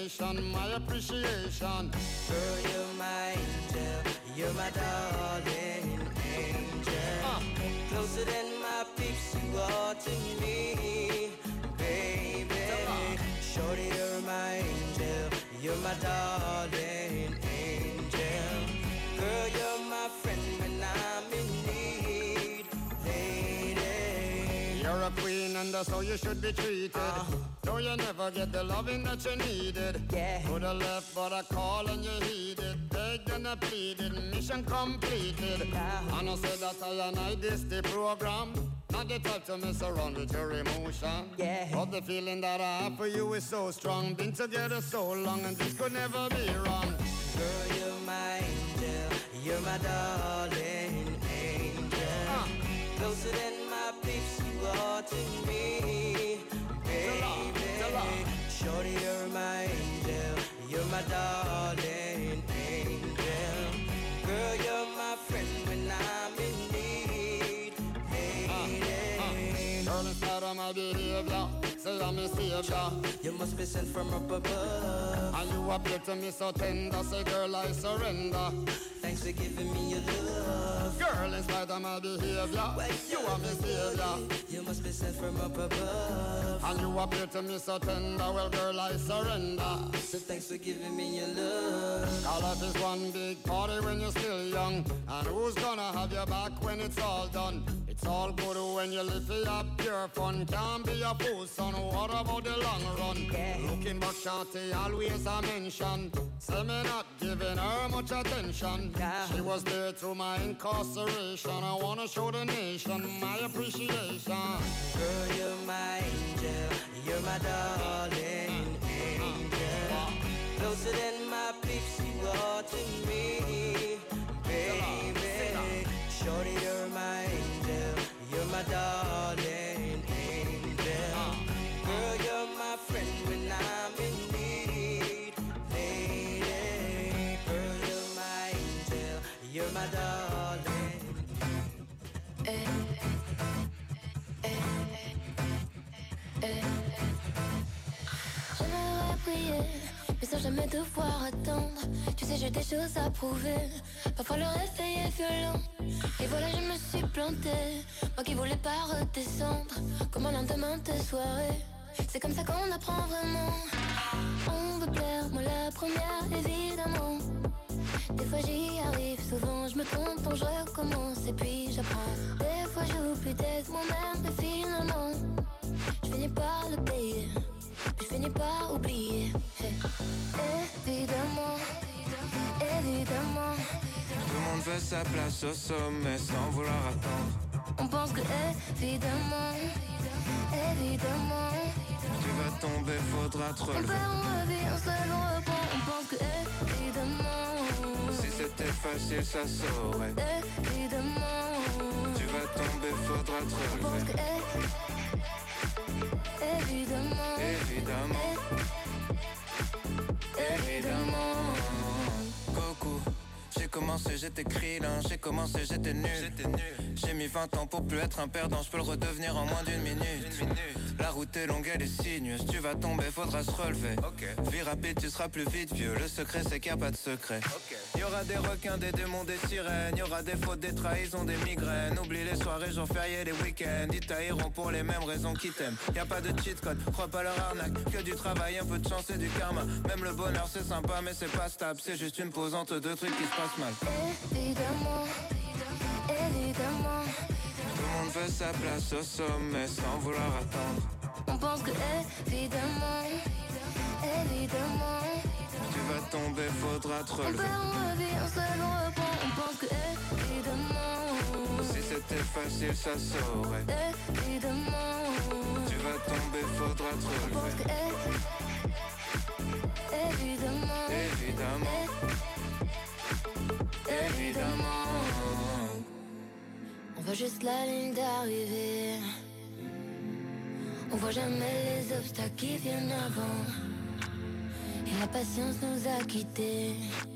nation, my appreciation. Girl, you're my angel, you're my darling angel. Closer than my peeps, you are to me, baby. Shorty, you're my angel, you're my darling angel. Girl, you're my friend when I'm in need, lady. You're a queen and that's how you should be treated. Though you never get the loving that you needed. Coulda left but I call and you heeded. Begged and I pleaded, mission completed. And I said that I and I this the program. Not the type to mess around with your emotion. But the feeling that I have for you is so strong. Been together so long and this could never be wrong. Girl, you're my angel, you're my darling angel. Closer than my peeps, you are to me, baby. Shorty, you're my angel, you're my darling angel. Girl, you're my friend when I'm in need, lady. Girl, inside of my behavior, say I'm a savior. You must be sent from up above. And you appear to me so tender, say girl I surrender. Thanks for giving me your love. Girl, in spite of my behavior, you are my savior. You must be sent from up above. And you appear to me so tender, well girl I surrender. So thanks for giving me your love. All life is one big party when you're still young. And who's gonna have your back when it's all done? It's all good when you live for your pure fun. Can't be a fool son, what about the long run? Looking back shorty, always a mention. Say me not giving her much attention. She was there through my incarceration. I wanna show the nation my appreciation. Girl, you're my angel, you're my darling angel. Closer than my peeps, you are to me, baby. Shorty, you're my angel, you're my darling angel. Girl, you're my friend when I'm in need, lady. Girl, you're my angel, you're my darling. J'aimerais prier, mais sans jamais devoir attendre. Tu sais, j'ai des choses à prouver. Parfois le réveil est violent. Et voilà, je me suis plantée. Moi qui voulais pas redescendre. Comme un lendemain de soirée. C'est comme ça qu'on apprend vraiment. On veut plaire, moi la première, évidemment. Des fois j'y arrive, souvent je me trompe, donc je recommence et puis j'apprends. Des fois j'oublie d'être moi-même, mais finalement je finis par le payer, puis je finis par oublier. Évidemment, évidemment, tout le monde veut sa place au sommet sans vouloir attendre. on pense que évidemment, évidemment, tu vas tomber, faudra te on relever. perd, on revient, on se lève, on reprend. On pense que évidemment, si c'était facile ça saurait. Évidemment, tu vas tomber, faudra te on pense relever. que évidemment, Évidemment, évidemment. Goku, j'ai commencé, j'étais krillin, j'ai commencé, j'étais nul. J'ai mis 20 ans pour plus être un perdant, je peux le redevenir en moins d'une minute. La route est longue, elle est sinueuse, tu vas tomber, faudra se relever. Vie rapide, tu seras plus vite vieux, le secret c'est qu'il n'y a pas de secret. Y'aura des requins, des démons, des sirènes, y'aura des fautes, des trahisons, des migraines. Oublie les soirées, jours fériés, les week-ends, ils tailleront pour les mêmes raisons qu'ils t'aiment. Y a pas de cheat code, crois pas leur arnaque, que du travail, un peu de chance et du karma. Même le bonheur c'est sympa mais c'est pas stable, c'est juste une pause entre deux trucs qui se passent mal. évidemment, évidemment, Tout le monde veut sa place au sommet sans vouloir attendre. on pense que évidemment, évidemment, tu vas tomber, faudra te on relever. perd, on revient, on se lève, on reprend. On pense que évidemment, Si c'était facile ça saurait. évidemment, Tu vas tomber, faudra te on pense relever. que évidemment, Évidemment, évidemment. on voit juste la ligne d'arrivée. On voit jamais les obstacles qui viennent avant. Et la patience nous a quittés.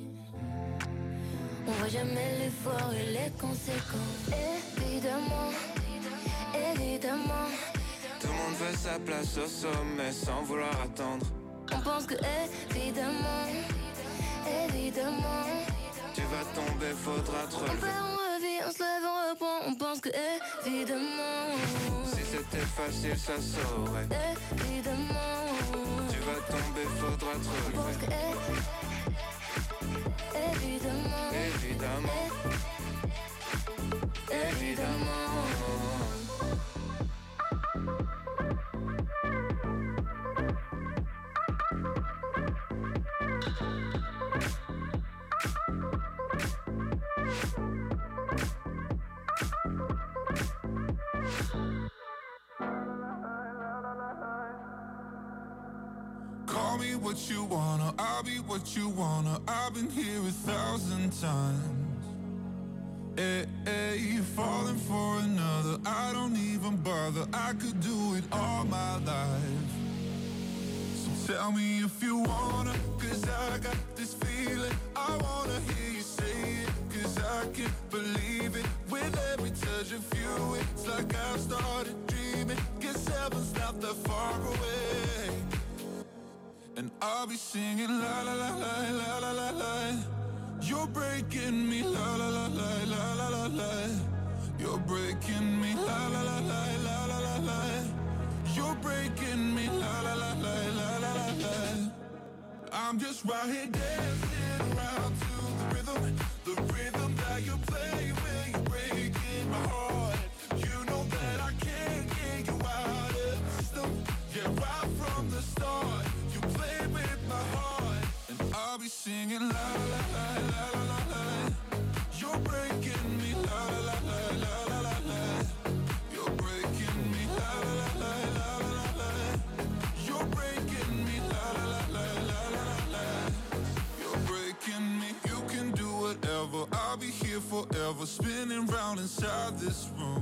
On voit jamais l'effort et les conséquences. Évidemment, évidemment, Tout le monde veut sa place au sommet sans vouloir attendre. on pense pense que évidemment, évidemment. Tu vas tomber, faudra te On relever. perd, on revit, on se lève, on reprend. On pense que évidemment, Si c'était facile, ça saurait. évidemment. Tu vas tomber, faudra te On pense relever. que évidemment, Évidemment, évidemment. Call me what you wanna, I'll be what you wanna. I've been here 1,000 times. Hey, hey, falling for another, I don't even bother. I could do it all my life. So tell me if you wanna, cause I got this feeling. I wanna hear you say it, cause I can't believe it. With every touch of you, it's like I've started dreaming. Guess heaven's not that far away. And I'll be singing la la la la la la la la. You're breaking me la la la la la la la la. You're breaking me la la la la la la la la. You're breaking me la la la la la la la la. I'm just right here dancing around to the rhythm that you play when you're breaking my heart. You know that I can't get you out of the system. Yeah, right from the start. Play with my heart, and I'll be singing la la la la la la la. You're breaking me la la la la la la la la. You're breaking me la la la la la la la la. You're breaking me la la la la la la la la. You're breaking me. You can do whatever. I'll be here forever, spinning round inside this room.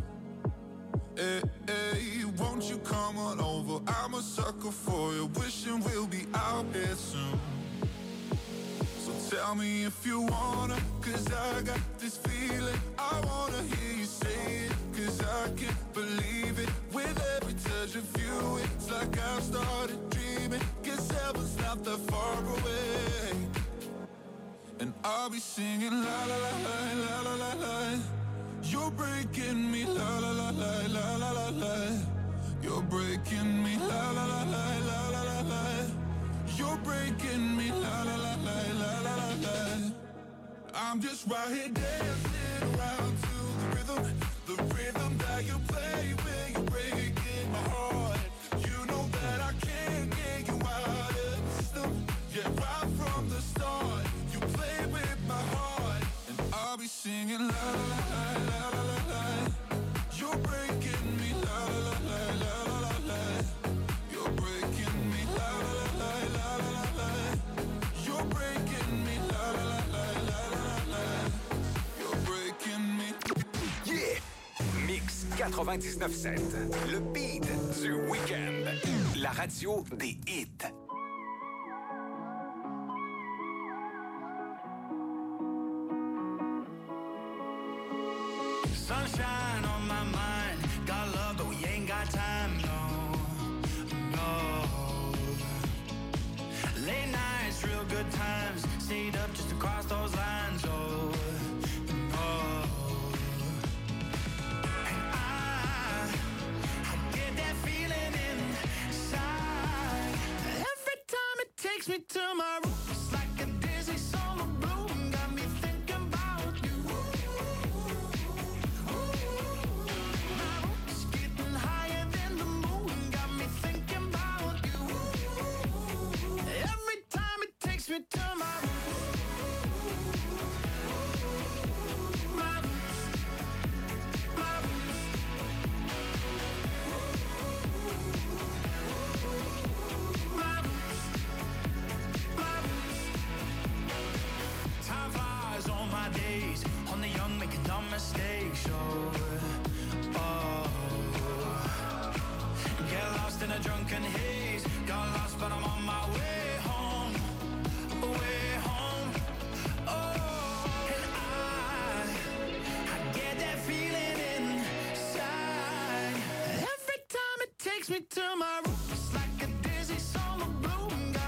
Hey, hey, won't you come on over? I'm a sucker for you, wishing we'll be out here soon. So tell me if you wanna, cause I got this feeling. I wanna hear you say it, cause I can't believe it. With every touch of you, it's like I've started dreaming. Guess heaven's not that far away. And I'll be singing la la la la la la la la. You're breaking me la la la la la la la la. You're breaking me la la la la la la la la. You're breaking me la la la la la la la la. I'm just right here dancing around to the rhythm that you play when you're breaking my heart. You know that I can't get you out of the system. Yeah, right from the start, you play with my heart, and I'll be singing la la la la la la la. You're breaking me la la la la la la la. You're breaking me la la la la la la la. You're breaking me la la la la la la la. You're breaking me. Yeah! Mix 99.7, le beat du week-end. La radio des hits. Sunshine on my mind, got love but we ain't got time, no, no. Late nights, real good times, stayed up just to cross those lines, oh, oh. And I get that feeling inside, every time it takes me to my room, it's like a dizzy summer bloom, got me thinking about you. Me to my time flies on my days, on the young making dumb mistakes, oh, oh. Get lost in a drunken haze, got lost but I'm on my way home, way home, oh. And I get that feeling inside, every time it takes me to my room, it's like a dizzy summer bloom, got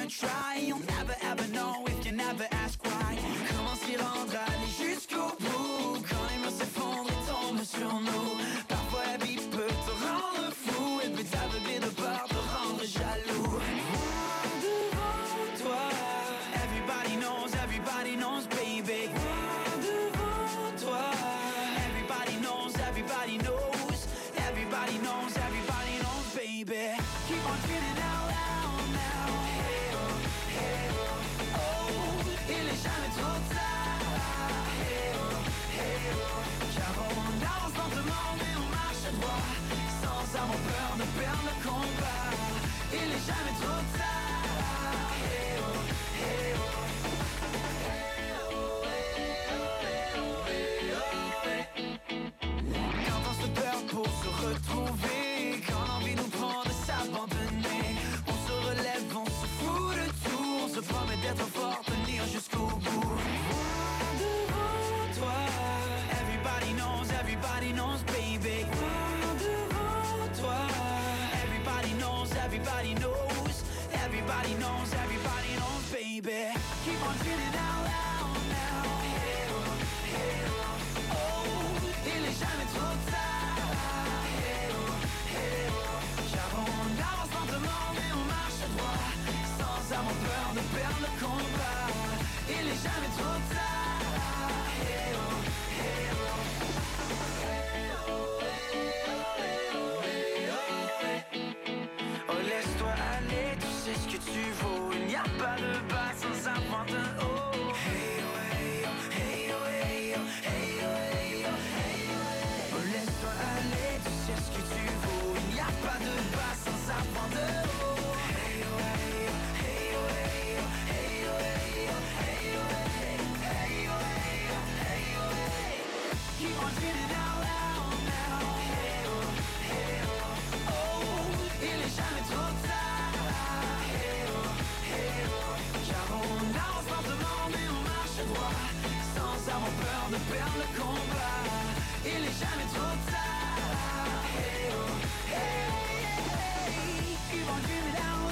gonna try. You'll never ever know if you never ask why. Comment s'y rendre, aller jusqu'au bout. Quand les murs s'effondrent et tombent sur nous. Parfois la vie peut te rendre fou. Elle peut t'aveugler de peur, te rendre jaloux. Devant toi, everybody knows, baby. Devant toi, everybody knows, everybody knows. Everybody knows, baby. Keep on feeling out loud now. Hey oh, hey oh, oh. Il est jamais trop tard. Hey oh, hey oh. Car on avance lentement mais on marche droit. Sans avoir peur de perdre le combat. Il est jamais trop tard. Hey oh, hey oh. Quand on se perd pour se retrouver, quand l'envie nous prend de s'abandonner, on se relève, on se fout de tout, on se promet d'être fort, tenir jusqu'au bout. Devant toi, everybody knows, baby. Devant toi, everybody knows, everybody knows. Everybody knows, baby. Keep on feeling out loud now. Hey oh, hey oh, oh. Il est jamais trop tard. Hey oh, hey oh. Car on avance lentement mais on marche droit. Sans avoir peur de perdre le combat. Il est jamais trop tard. Hey oh, hey oh. Oh laisse-toi aller, tu sais ce que tu vaux. Il n'y a pas de bas sans avoir de haut. Hey oh, hey oh, hey oh, hey oh, hey oh, hey oh, hey oh. Oh laisse-toi aller, tu sais ce que tu vaux. Il n'y a pas de bas sans avoir de haut. Hey oh, hey oh, hey oh, hey oh, hey oh, hey oh, hey oh, hey oh, hey oh, hey oh. Keep on feeling out loud now. Hey oh, hey oh, oh. Il est jamais trop tard. Hey oh, hey oh. Car on avance lentement mais on marche droit. Sans avoir peur de perdre le combat. Il est jamais trop tard. Hey oh, hey, hey, hey. Keep on dreaming out